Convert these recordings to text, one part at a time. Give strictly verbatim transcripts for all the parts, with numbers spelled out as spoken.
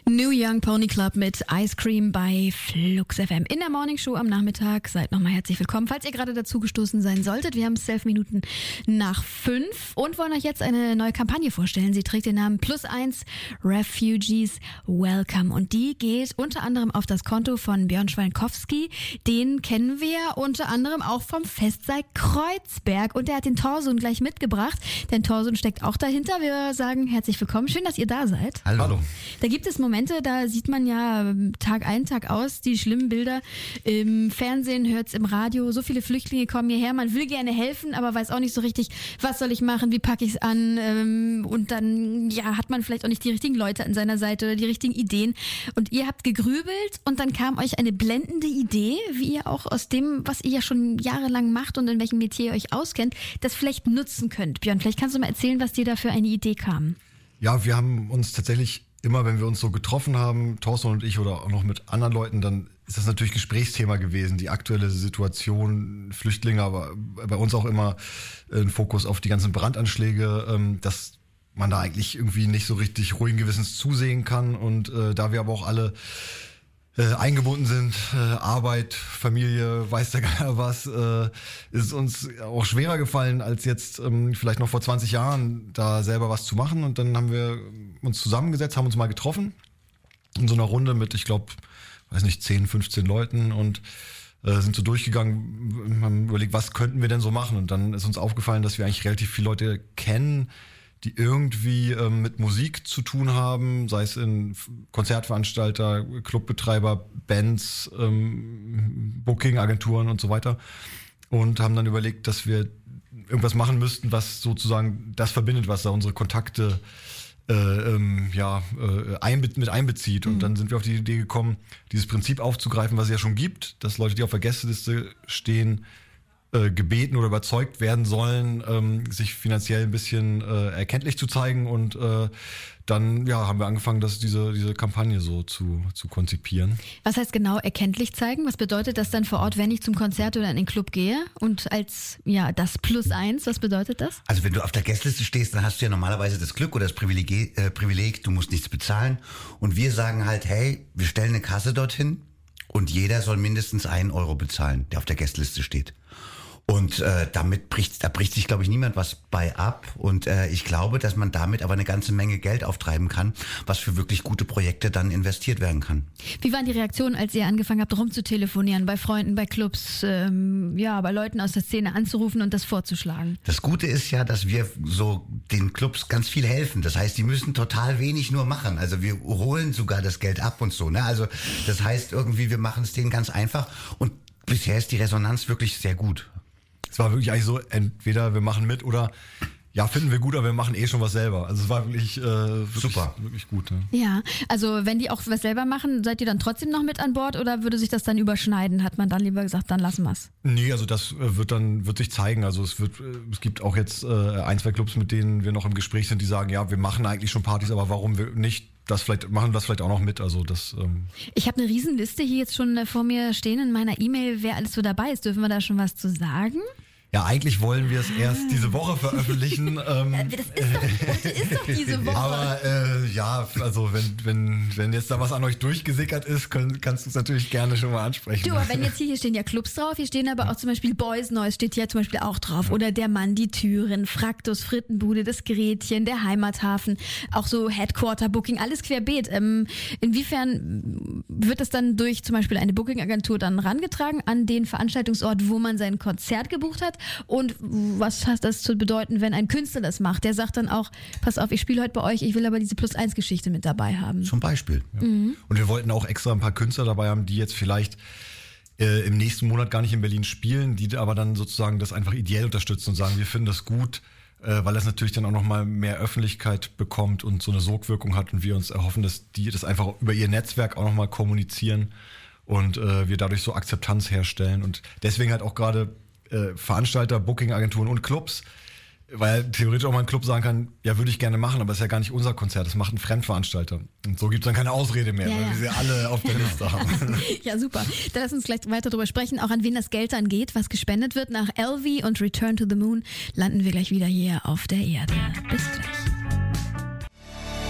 New Young Pony Club mit Ice Cream bei Flux F M in der Morning Show am Nachmittag. Seid nochmal herzlich willkommen, falls ihr gerade dazugestoßen sein solltet. Wir haben es elf Minuten nach fünf und wollen euch jetzt eine neue Kampagne vorstellen. Sie trägt den Namen Plus eins Refugees Welcome und die geht unter anderem auf das Konto von Björn Schwalkowski. Den kennen wir unter anderem auch vom Festsaal Kreuzberg und der hat den Thorsun gleich mitgebracht, denn Thorsun steckt auch dahinter. Wir sagen herzlich willkommen. Schön, dass ihr da seid. Hallo. Da gibt es Momente, da sieht man ja Tag ein, Tag aus die schlimmen Bilder im Fernsehen, hört's im Radio, so viele Flüchtlinge kommen hierher, man will gerne helfen, aber weiß auch nicht so richtig, was soll ich machen, wie packe ich's an, und dann ja hat man vielleicht auch nicht die richtigen Leute an seiner Seite oder die richtigen Ideen und ihr habt gegrübelt und dann kam euch eine blendende Idee, wie ihr auch aus dem, was ihr ja schon jahrelang macht und in welchem Metier ihr euch auskennt, das vielleicht nutzen könnt. Björn, vielleicht kannst du mal erzählen, was dir da für eine Idee kam. Ja, wir haben uns tatsächlich immer, wenn wir uns so getroffen haben, Thorsten und ich oder auch noch mit anderen Leuten, dann ist das natürlich Gesprächsthema gewesen, die aktuelle Situation, Flüchtlinge, aber bei uns auch immer ein Fokus auf die ganzen Brandanschläge, dass man da eigentlich irgendwie nicht so richtig ruhigen Gewissens zusehen kann und äh, da wir aber auch alle Äh, eingebunden sind, äh, Arbeit, Familie, weiß der Geier was, äh, ist uns auch schwerer gefallen, als jetzt ähm, vielleicht noch vor zwanzig Jahren da selber was zu machen. Und dann haben wir uns zusammengesetzt, haben uns mal getroffen in so einer Runde mit, ich glaube, weiß nicht, zehn, fünfzehn Leuten und äh, sind so durchgegangen, haben überlegt, was könnten wir denn so machen? Und dann ist uns aufgefallen, dass wir eigentlich relativ viele Leute kennen, die irgendwie ähm, mit Musik zu tun haben, sei es in Konzertveranstalter, Clubbetreiber, Bands, ähm, Booking-Agenturen und so weiter. Und haben dann überlegt, dass wir irgendwas machen müssten, was sozusagen das verbindet, was da unsere Kontakte äh, ähm, ja, äh, einbe- mit einbezieht. Und mhm. dann sind wir auf die Idee gekommen, dieses Prinzip aufzugreifen, was es ja schon gibt, dass Leute, die auf der Gästeliste stehen, gebeten oder überzeugt werden sollen, ähm, sich finanziell ein bisschen äh, erkenntlich zu zeigen und äh, dann ja haben wir angefangen, das diese diese Kampagne so zu zu konzipieren. Was heißt genau erkenntlich zeigen? Was bedeutet das dann vor Ort, wenn ich zum Konzert oder in den Club gehe und als ja das Plus eins? Was bedeutet das? Also wenn du auf der Gästeliste stehst, dann hast du ja normalerweise das Glück oder das Privileg, äh, Privileg, du musst nichts bezahlen und wir sagen halt, hey, wir stellen eine Kasse dorthin und jeder soll mindestens einen Euro bezahlen, der auf der Gästeliste steht. Und äh, damit bricht, da bricht sich, glaube ich, niemand was bei ab. Und äh, ich glaube, dass man damit aber eine ganze Menge Geld auftreiben kann, was für wirklich gute Projekte dann investiert werden kann. Wie waren die Reaktionen, als ihr angefangen habt, rumzutelefonieren, bei Freunden, bei Clubs, ähm, ja, bei Leuten aus der Szene anzurufen und das vorzuschlagen? Das Gute ist ja, dass wir so den Clubs ganz viel helfen. Das heißt, die müssen total wenig nur machen. Also wir holen sogar das Geld ab und so. Ne? Also das heißt irgendwie, wir machen es denen ganz einfach. Und bisher ist die Resonanz wirklich sehr gut. Es war wirklich eigentlich so, entweder wir machen mit oder ja, finden wir gut, aber wir machen eh schon was selber. Also es war wirklich, äh, wirklich super, wirklich gut. Ne? Ja, also wenn die auch was selber machen, seid ihr dann trotzdem noch mit an Bord oder würde sich das dann überschneiden? Hat man dann lieber gesagt, dann lassen wir's? Nee, also das wird dann wird sich zeigen. Also es wird, es gibt auch jetzt äh, ein, zwei Clubs, mit denen wir noch im Gespräch sind, die sagen, ja, wir machen eigentlich schon Partys, aber warum wir nicht das vielleicht machen das vielleicht auch noch mit. Also das. Ähm ich habe eine Riesenliste hier jetzt schon vor mir stehen in meiner E-Mail, wer alles so dabei ist. Dürfen wir da schon was zu sagen? Ja, eigentlich wollen wir es erst diese Woche veröffentlichen. Ähm, das ist doch, das ist doch diese Woche. Aber äh, ja, also wenn wenn wenn jetzt da was an euch durchgesickert ist, können, kannst du es natürlich gerne schon mal ansprechen. Du, aber wenn jetzt hier, hier stehen ja Clubs drauf, hier stehen aber auch zum Beispiel Boys Noise steht hier zum Beispiel auch drauf. Oder der Mann, die Türen, Fraktus, Frittenbude, das Gretchen, der Heimathafen, auch so Headquarter Booking, alles querbeet. Ähm, inwiefern wird das dann durch zum Beispiel eine Booking-Agentur dann rangetragen an den Veranstaltungsort, wo man sein Konzert gebucht hat? Und was hat das zu bedeuten, wenn ein Künstler das macht? Der sagt dann auch, pass auf, ich spiele heute bei euch, ich will aber diese Plus-eins-Geschichte mit dabei haben. Zum Beispiel. Ja. Mhm. Und wir wollten auch extra ein paar Künstler dabei haben, die jetzt vielleicht äh, im nächsten Monat gar nicht in Berlin spielen, die aber dann sozusagen das einfach ideell unterstützen und sagen, wir finden das gut, äh, weil das natürlich dann auch nochmal mehr Öffentlichkeit bekommt und so eine Sogwirkung hat und wir uns erhoffen, dass die das einfach über ihr Netzwerk auch nochmal kommunizieren und äh, wir dadurch so Akzeptanz herstellen. Und deswegen halt auch gerade Veranstalter, Booking-Agenturen und Clubs, weil theoretisch auch mal ein Club sagen kann, ja, würde ich gerne machen, aber es ist ja gar nicht unser Konzert, das macht ein Fremdveranstalter. Und so gibt es dann keine Ausrede mehr, ja, weil ja. wir sie alle auf der Liste haben. Ja, super. Dann lass uns gleich weiter darüber sprechen, auch an wen das Geld dann geht, was gespendet wird. Nach L V und Return to the Moon landen wir gleich wieder hier auf der Erde. Bis gleich.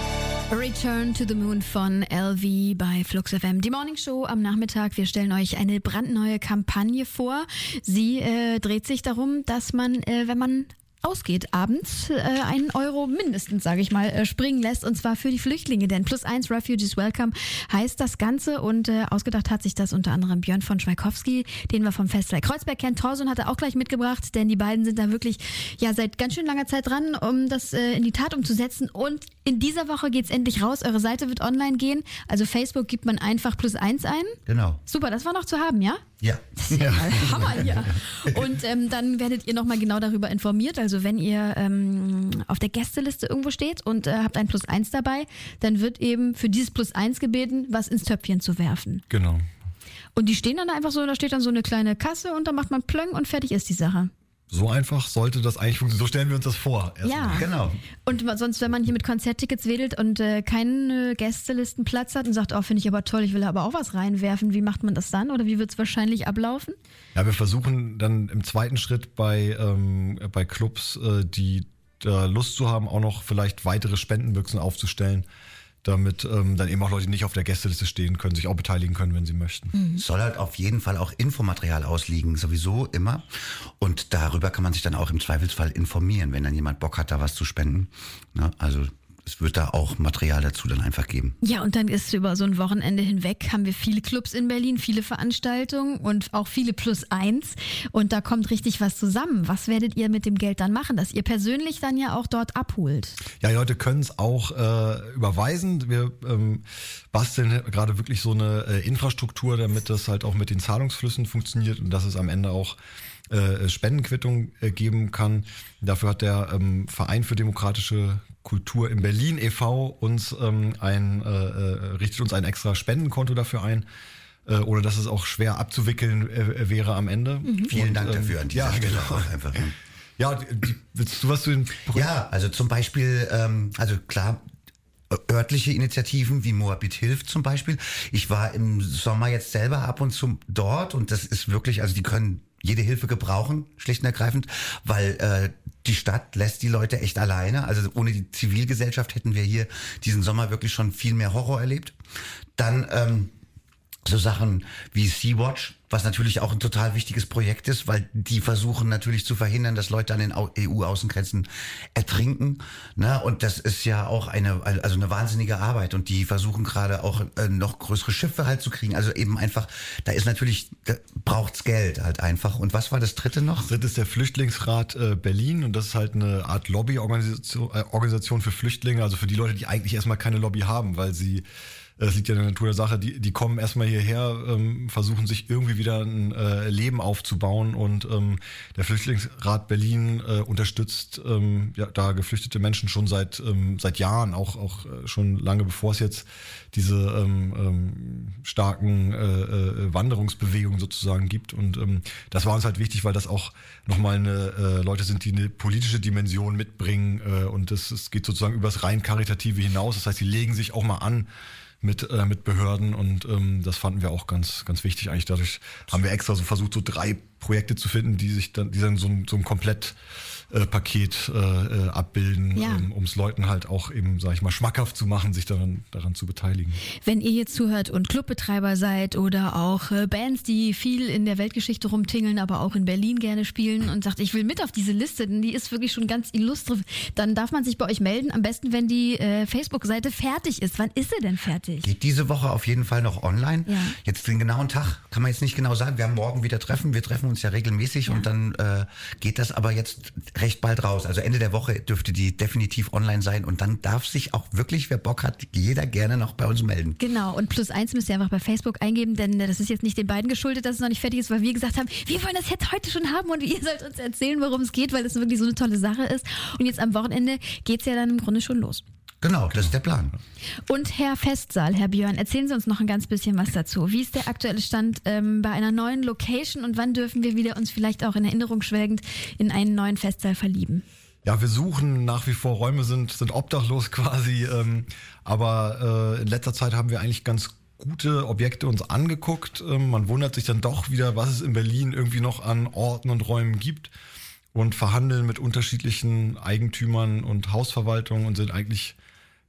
Return to the Moon von L V bei Flux F M. Die Morning Show am Nachmittag. Wir stellen euch eine brandneue Kampagne vor. Sie äh, dreht sich darum, dass man, äh, wenn man ausgeht abends, äh, einen Euro mindestens, sage ich mal, äh, springen lässt, und zwar für die Flüchtlinge, denn Plus eins Refugees Welcome heißt das Ganze, und äh, ausgedacht hat sich das unter anderem Björn von Schweikowski, den wir vom Festival Kreuzberg kennen. Thorson hat er auch gleich mitgebracht, denn die beiden sind da wirklich ja seit ganz schön langer Zeit dran, um das äh, in die Tat umzusetzen, und in dieser Woche geht's endlich raus. Eure Seite wird online gehen, also Facebook gibt man einfach Plus eins ein. Genau. Super, das war noch zu haben, ja? Ja. Das ist ja mal Hammer hier. Und ähm, dann werdet ihr nochmal genau darüber informiert. Also wenn ihr ähm, auf der Gästeliste irgendwo steht und äh, habt ein Plus eins dabei, dann wird eben für dieses Plus eins gebeten, was ins Töpfchen zu werfen. Genau. Und die stehen dann einfach so, da steht dann so eine kleine Kasse und da macht man Plöng und fertig ist die Sache. So einfach sollte das eigentlich funktionieren. So stellen wir uns das vor. Ja, genau. Und sonst, wenn man hier mit Konzerttickets wedelt und äh, keinen äh, Gästelistenplatz hat und sagt, oh, finde ich aber toll, ich will aber auch was reinwerfen, wie macht man das dann? Oder wie wird es wahrscheinlich ablaufen? Ja, wir versuchen dann im zweiten Schritt bei, ähm, bei Clubs, äh, die da Lust zu haben, auch noch vielleicht weitere Spendenbüchsen aufzustellen, damit ähm, dann eben auch Leute, die nicht auf der Gästeliste stehen können, sich auch beteiligen können, wenn sie möchten. Mhm. Soll halt auf jeden Fall auch Infomaterial ausliegen, sowieso immer. Und darüber kann man sich dann auch im Zweifelsfall informieren, wenn dann jemand Bock hat, da was zu spenden. Na, also es wird da auch Material dazu dann einfach geben. Ja, und dann ist über so ein Wochenende hinweg, haben wir viele Clubs in Berlin, viele Veranstaltungen und auch viele Plus eins. Und da kommt richtig was zusammen. Was werdet ihr mit dem Geld dann machen, das ihr persönlich dann ja auch dort abholt? Ja, die Leute können es auch äh, überweisen. Wir ähm, basteln gerade wirklich so eine äh, Infrastruktur, damit das halt auch mit den Zahlungsflüssen funktioniert und dass es am Ende auch äh, Spendenquittung äh, geben kann. Dafür hat der ähm, Verein für demokratische Kultur in Berlin e V uns ähm, ein äh, richtet uns ein extra Spendenkonto dafür ein, äh, ohne dass es auch schwer abzuwickeln äh, wäre am Ende. Mhm. Vielen und, Dank ähm, dafür an dieser ja, Stelle genau. auch einfach. Ja, die, willst du was zu den Pro- Ja, also zum Beispiel, ähm, also klar, örtliche Initiativen wie Moabit hilft zum Beispiel. Ich war im Sommer jetzt selber ab und zu dort und das ist wirklich, also die können jede Hilfe gebrauchen, schlicht und ergreifend, weil äh, die Stadt lässt die Leute echt alleine. Also ohne die Zivilgesellschaft hätten wir hier diesen Sommer wirklich schon viel mehr Horror erlebt. Dann ähm, so Sachen wie Sea-Watch, was natürlich auch ein total wichtiges Projekt ist, weil die versuchen natürlich zu verhindern, dass Leute an den E U-Außengrenzen ertrinken. Ne? Und das ist ja auch eine, also eine wahnsinnige Arbeit. Und die versuchen gerade auch äh, noch größere Schiffe halt zu kriegen. Also eben einfach, da ist natürlich, da braucht's Geld halt einfach. Und was war das dritte noch? Das dritte ist der Flüchtlingsrat äh, Berlin und das ist halt eine Art Lobbyorganisation äh, Organisation für Flüchtlinge, also für die Leute, die eigentlich erstmal keine Lobby haben, weil sie Es liegt ja in der Natur der Sache, die, die kommen erstmal hierher, ähm, versuchen sich irgendwie wieder ein äh, Leben aufzubauen und ähm, der Flüchtlingsrat Berlin äh, unterstützt ähm, ja, da geflüchtete Menschen schon seit ähm, seit Jahren, auch auch äh, schon lange bevor es jetzt diese ähm, ähm, starken äh, äh, Wanderungsbewegungen sozusagen gibt und ähm, das war uns halt wichtig, weil das auch nochmal eine äh, Leute sind, die eine politische Dimension mitbringen äh, und das, es geht sozusagen über das rein Karitative hinaus, das heißt, die legen sich auch mal an mit äh, mit Behörden und ähm, das fanden wir auch ganz ganz wichtig eigentlich. Dadurch haben wir extra so versucht, so drei Projekte zu finden, die sich dann, die dann so ein, so ein komplett äh, Paket äh, abbilden, ja. ähm, um es Leuten halt auch eben, sag ich mal, schmackhaft zu machen, sich daran daran zu beteiligen. Wenn ihr jetzt zuhört und Clubbetreiber seid oder auch äh, Bands, die viel in der Weltgeschichte rumtingeln, aber auch in Berlin gerne spielen und sagt, ich will mit auf diese Liste, denn die ist wirklich schon ganz illustre, dann darf man sich bei euch melden. Am besten, wenn die äh, Facebook-Seite fertig ist. Wann ist sie denn fertig? Geht diese Woche auf jeden Fall noch online. Ja. Jetzt den genauen Tag kann man jetzt nicht genau sagen. Wir haben morgen wieder Treffen. Wir treffen uns ja regelmäßig Ja. und dann äh, geht das aber jetzt recht bald raus. Also Ende der Woche dürfte die definitiv online sein und dann darf sich auch wirklich, wer Bock hat, jeder gerne noch bei uns melden. Genau, und plus eins müsst ihr einfach bei Facebook eingeben, denn das ist jetzt nicht den beiden geschuldet, dass es noch nicht fertig ist, weil wir gesagt haben, wir wollen das jetzt heute schon haben und ihr sollt uns erzählen, worum es geht, weil das wirklich so eine tolle Sache ist. Und jetzt am Wochenende geht's ja dann im Grunde schon los. Genau, das ist der Plan. Und Herr Festsaal, Herr Björn, erzählen Sie uns noch ein ganz bisschen was dazu. Wie ist der aktuelle Stand ähm, bei einer neuen Location und wann dürfen wir wieder uns vielleicht auch in Erinnerung schwelgend in einen neuen Festsaal verlieben? Ja, wir suchen nach wie vor Räume, sind sind obdachlos quasi, ähm, aber äh, in letzter Zeit haben wir eigentlich ganz gute Objekte uns angeguckt. Ähm, man wundert sich dann doch wieder, was es in Berlin irgendwie noch an Orten und Räumen gibt und verhandeln mit unterschiedlichen Eigentümern und Hausverwaltungen und sind eigentlich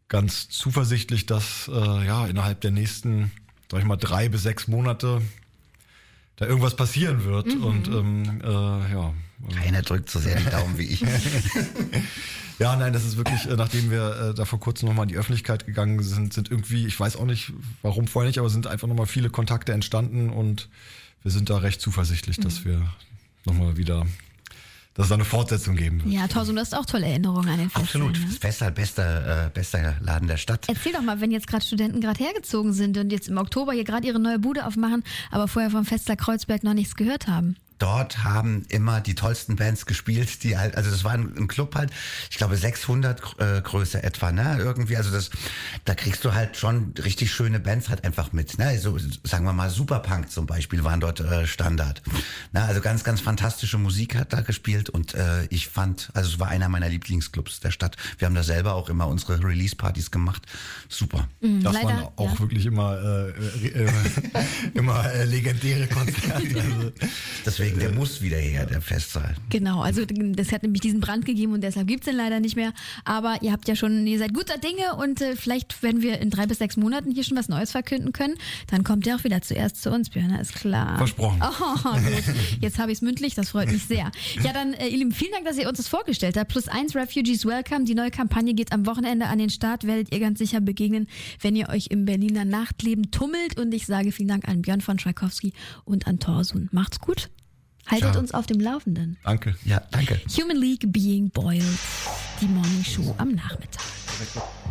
ganz zuversichtlich, dass äh, ja innerhalb der nächsten, sag ich mal, drei bis sechs Monate da irgendwas passieren wird. Mhm. Und ähm, äh, ja. Keiner drückt so sehr die Daumen wie ich. Ja, nein, das ist wirklich, äh, nachdem wir äh, da vor kurzem nochmal in die Öffentlichkeit gegangen sind, sind irgendwie, ich weiß auch nicht, warum vorher nicht, aber sind einfach nochmal viele Kontakte entstanden und wir sind da recht zuversichtlich, mhm. dass wir nochmal wieder, dass es da eine Fortsetzung geben wird. Ja, Thorsten, du hast auch tolle Erinnerungen an den Festival. Absolut, Ne? das Festival, bester, äh, bester Laden der Stadt. Erzähl doch mal, wenn jetzt gerade Studenten gerade hergezogen sind und jetzt im Oktober hier gerade ihre neue Bude aufmachen, aber vorher vom Festsaal Kreuzberg noch nichts gehört haben. Dort haben immer die tollsten Bands gespielt, die halt, also das war ein, ein Club halt, ich glaube sechshundert äh, Größe etwa, ne, irgendwie, also das, da kriegst du halt schon richtig schöne Bands halt einfach mit, ne, so, sagen wir mal Superpunk zum Beispiel waren dort äh, Standard, ne, also ganz, ganz fantastische Musik hat da gespielt und äh, ich fand, also es war einer meiner Lieblingsclubs der Stadt, wir haben da selber auch immer unsere Release-Partys gemacht, super. Mhm, das leider, waren auch ja. wirklich immer, äh, äh, immer äh, legendäre Konzerte. Also, Deswegen Der muss wieder her, der Festsaal. Genau, also das hat nämlich diesen Brand gegeben und deshalb gibt's den leider nicht mehr. Aber ihr habt ja schon, ihr seid guter Dinge und äh, vielleicht, wenn wir in drei bis sechs Monaten hier schon was Neues verkünden können, dann kommt ihr auch wieder zuerst zu uns, Björn, ist klar. Versprochen. Oh, gut. Jetzt habe ich es mündlich, das freut mich sehr. Ja, dann, äh, ihr Lieben, vielen Dank, dass ihr uns das vorgestellt habt. Plus eins Refugees Welcome, die neue Kampagne geht am Wochenende an den Start, werdet ihr ganz sicher begegnen, wenn ihr euch im Berliner Nachtleben tummelt. Und ich sage vielen Dank an Björn von Schweikowski und an Thorsten. Macht's gut. Haltet ja. uns auf dem Laufenden. Danke. Ja, danke. Human League Being Boiled, die Morning Show am Nachmittag.